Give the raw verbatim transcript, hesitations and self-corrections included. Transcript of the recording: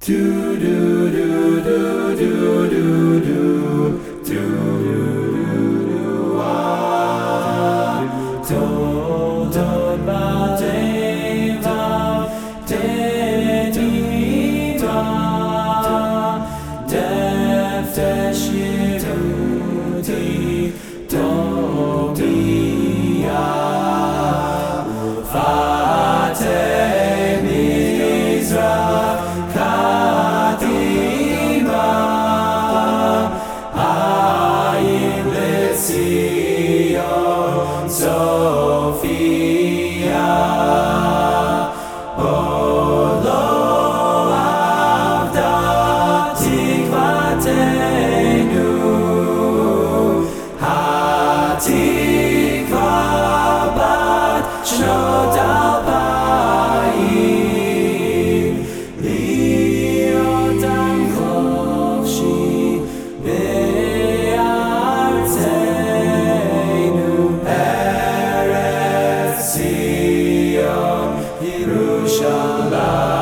Do do do do do do do do do ah do do ba de da de di da def de shi do di do di ah fa te mi zra Sophia, O lo avda tikvatenu, hatikva bat shnot alpayim, liot am chofshi be'artzenu, Eretz Zion, Yerushalayim.